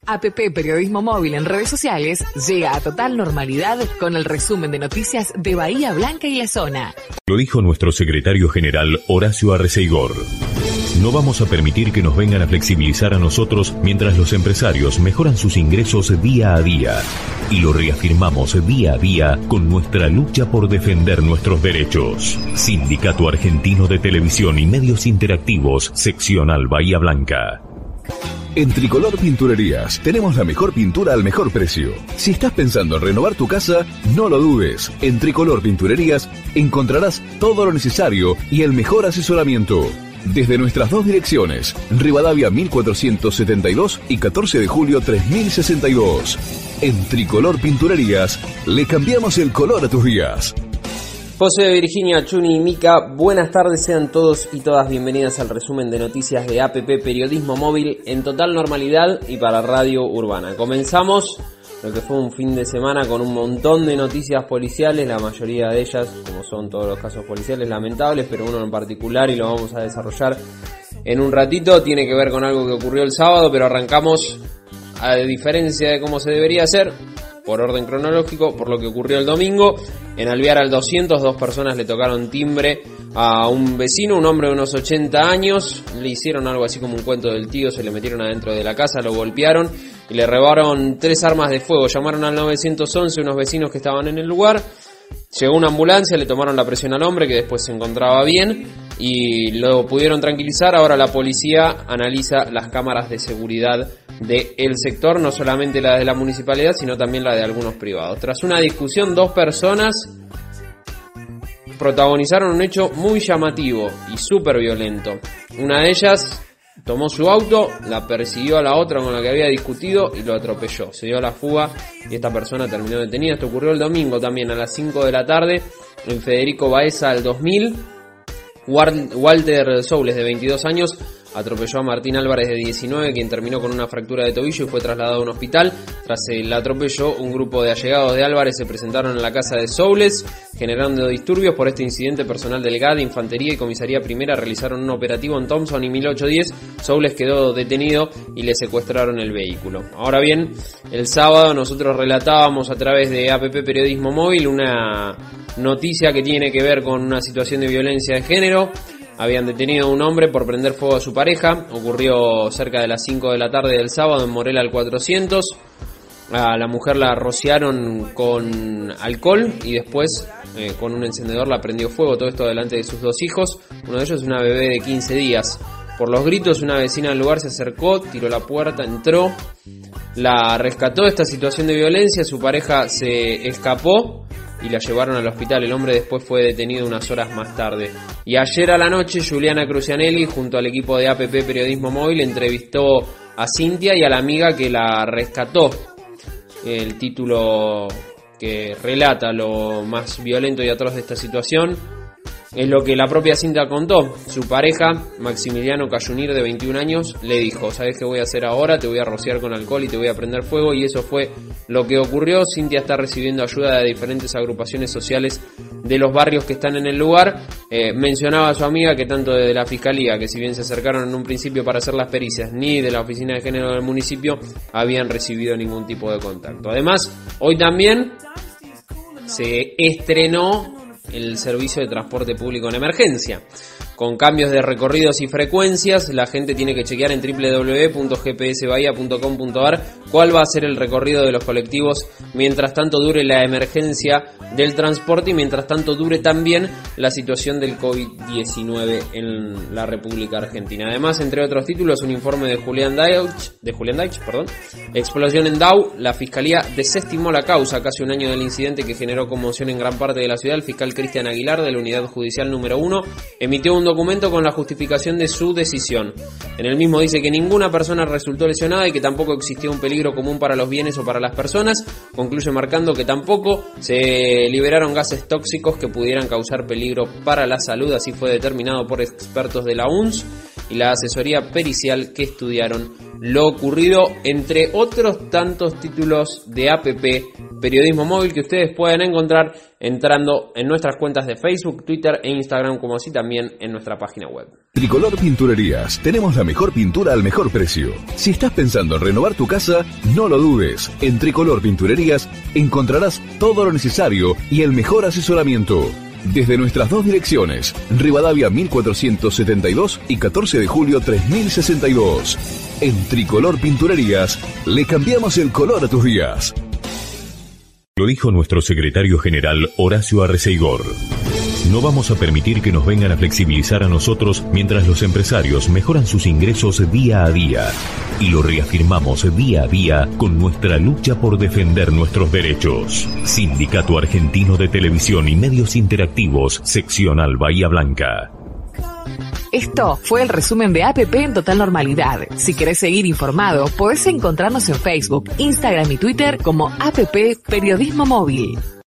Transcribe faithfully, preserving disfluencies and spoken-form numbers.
A P P Periodismo Móvil en redes sociales llega a total normalidad con el resumen de noticias de Bahía Blanca y la zona. Lo dijo nuestro secretario general Horacio Arreceigor. No vamos a permitir que nos vengan a flexibilizar a nosotros mientras los empresarios mejoran sus ingresos día a día. Y lo reafirmamos día a día con nuestra lucha por defender nuestros derechos. Sindicato Argentino de Televisión y Medios Interactivos, Seccional Bahía Blanca. En Tricolor Pinturerías tenemos la mejor pintura al mejor precio. Si estás pensando en renovar tu casa, no lo dudes. En Tricolor Pinturerías encontrarás todo lo necesario y el mejor asesoramiento. Desde nuestras dos direcciones, Rivadavia mil cuatrocientos setenta y dos y catorce de julio tres mil sesenta y dos. En Tricolor Pinturerías le cambiamos el color a tus días. José, Virginia, Chuni y Mica, buenas tardes, sean todos y todas bienvenidas al resumen de noticias de A P P Periodismo Móvil en total normalidad y para Radio Urbana. Comenzamos lo que fue un fin de semana con un montón de noticias policiales, la mayoría de ellas, como son todos los casos policiales, lamentables, pero uno en particular, y lo vamos a desarrollar en un ratito, tiene que ver con algo que ocurrió el sábado, pero arrancamos, a diferencia de cómo se debería hacer, por orden cronológico, por lo que ocurrió el domingo. En Alvear al doscientos, dos personas le tocaron timbre a un vecino, un hombre de unos ochenta años, le hicieron algo así como un cuento del tío, se le metieron adentro de la casa, lo golpearon y le robaron tres armas de fuego. Llamaron al nueve once unos vecinos que estaban en el lugar, llegó una ambulancia, le tomaron la presión al hombre que después se encontraba bien y lo pudieron tranquilizar. Ahora la policía analiza las cámaras de seguridad del sector, no solamente la de la municipalidad, sino también la de algunos privados. Tras una discusión, dos personas protagonizaron un hecho muy llamativo y súper violento. Una de ellas tomó su auto, la persiguió a la otra con la que había discutido y lo atropelló. Se dio a la fuga y esta persona terminó detenida. Esto ocurrió el domingo también a las cinco de la tarde en Federico Baeza al dos mil. Walter Soules, de veintidós años, atropelló a Martín Álvarez, de diecinueve, quien terminó con una fractura de tobillo y fue trasladado a un hospital. Tras el atropello, un grupo de allegados de Álvarez se presentaron en la casa de Soules, generando disturbios. Por este incidente, personal del G A D, Infantería y Comisaría Primera realizaron un operativo en Thompson y mil ochocientos diez. Soules quedó detenido y le secuestraron el vehículo. Ahora bien, el sábado nosotros relatábamos a través de A P P Periodismo Móvil una noticia que tiene que ver con una situación de violencia de género. Habían detenido a un hombre por prender fuego a su pareja. Ocurrió cerca de las cinco de la tarde del sábado en Morel al cuatrocientos. A la mujer la rociaron con alcohol y después eh, con un encendedor la prendió fuego. Todo esto delante de sus dos hijos. Uno de ellos es una bebé de quince días. Por los gritos, una vecina del lugar se acercó, tiró la puerta, entró, la rescató de esta situación de violencia. Su pareja se escapó y la llevaron al hospital. El hombre después fue detenido unas horas más tarde. Y ayer a la noche, Juliana Crucianelli, junto al equipo de A P P Periodismo Móvil, entrevistó a Cintia y a la amiga que la rescató. El título que relata lo más violento y atroz de esta situación es lo que la propia Cintia contó. Su pareja, Maximiliano Cayunir, de veintiún años, le dijo: ¿sabes qué voy a hacer ahora? Te voy a rociar con alcohol y te voy a prender fuego. Y eso fue lo que ocurrió. Cintia está recibiendo ayuda de diferentes agrupaciones sociales de los barrios que están en el lugar. Eh, mencionaba a su amiga que tanto de la Fiscalía, que si bien se acercaron en un principio para hacer las pericias, ni de la Oficina de Género del municipio habían recibido ningún tipo de contacto. Además, hoy también se estrenó el servicio de transporte público en emergencia. Con cambios de recorridos y frecuencias, la gente tiene que chequear en doble u doble u doble u punto g p s bahía punto com punto a r cuál va a ser el recorrido de los colectivos mientras tanto dure la emergencia del transporte y mientras tanto dure también la situación del covid diecinueve en la República Argentina. Además, entre otros títulos, un informe de Julián Deitch, de Julián Deitch, perdón, explosión en Dau. La Fiscalía desestimó la causa. Casi un año del incidente que generó conmoción en gran parte de la ciudad, el fiscal Cristian Aguilar, de la Unidad Judicial número uno, emitió un documento con la justificación de su decisión. En el mismo dice que ninguna persona resultó lesionada y que tampoco existía un peligro común para los bienes o para las personas. Concluye marcando que tampoco se liberaron gases tóxicos que pudieran causar peligro para la salud. Así fue determinado por expertos de la U N S. y la asesoría pericial que estudiaron lo ocurrido, entre otros tantos títulos de A P P Periodismo Móvil que ustedes pueden encontrar entrando en nuestras cuentas de Facebook, Twitter e Instagram, como así también en nuestra página web. Tricolor Pinturerías, tenemos la mejor pintura al mejor precio. Si estás pensando en renovar tu casa, no lo dudes. En Tricolor Pinturerías encontrarás todo lo necesario y el mejor asesoramiento. Desde nuestras dos direcciones, Rivadavia mil cuatrocientos setenta y dos y catorce de julio tres mil sesenta y dos. En Tricolor Pinturerías, le cambiamos el color a tus días. Lo dijo nuestro secretario general Horacio Arreceigor. No vamos a permitir que nos vengan a flexibilizar a nosotros mientras los empresarios mejoran sus ingresos día a día. Y lo reafirmamos día a día con nuestra lucha por defender nuestros derechos. Sindicato Argentino de Televisión y Medios Interactivos, Seccional Bahía Blanca. Esto fue el resumen de A P P en total normalidad. Si querés seguir informado, podés encontrarnos en Facebook, Instagram y Twitter como A P P Periodismo Móvil.